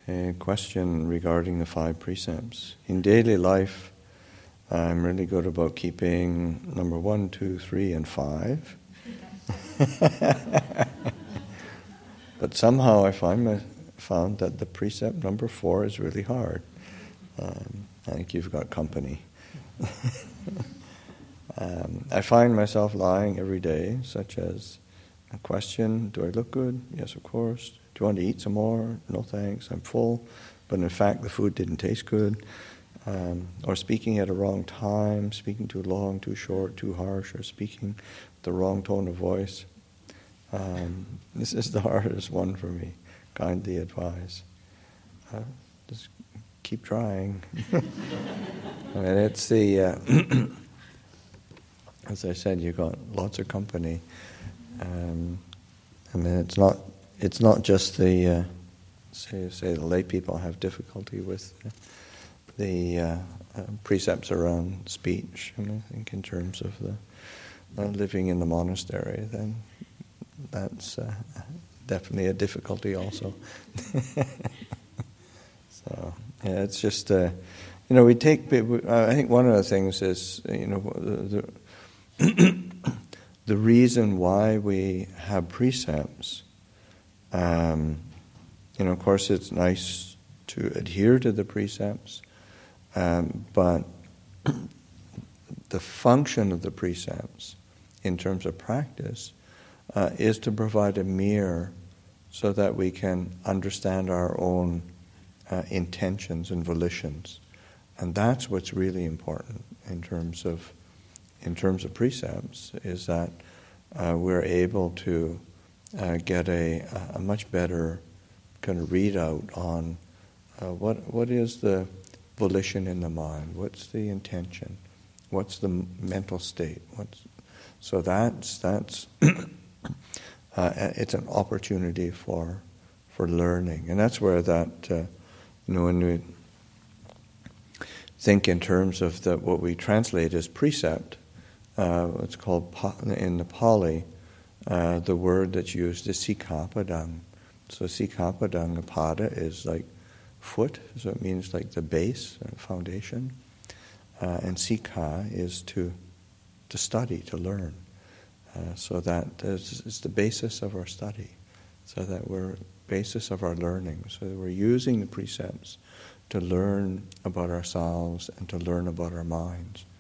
A question regarding the 5 precepts. In daily life, I'm really good about keeping number 1, 2, 3, and 5. But somehow I found that the precept number 4 is really hard. I think you've got company. I find myself lying every day, such as a question, do I look good? Yes, of course. Do you want to eat some more? No thanks, I'm full. But in fact, the food didn't taste good. Or speaking at a wrong time, speaking too long, too short, too harsh, or speaking with the wrong tone of voice. This is the hardest one for me. Kindly advise. Just keep trying. I mean, it's the... as I said, you've got lots of company. I mean, it's not just the say the lay people have difficulty with the precepts around speech. And I think in terms of the living in the monastery, then that's definitely a difficulty also. So yeah, it's just we take. I think one of the things is the reason why we have precepts. Of course, it's nice to adhere to the precepts, but the function of the precepts, in terms of practice, is to provide a mirror so that we can understand our own intentions and volitions, and that's what's really important in terms of precepts, is that we're able to get a much better kind of readout on what is the volition in the mind, what's the intention, what's the mental state, so that's it's an opportunity for learning, and that's where that when we think in terms of what we translate as precept. It's called, in the Pali, the word that's used is sikappadang. So sikappadang, pada is like foot, so it means like the base, foundation. And sikha is to study, to learn. So that is the basis of our study. So that we're basis of our learning. So that we're using the precepts to learn about ourselves and to learn about our minds.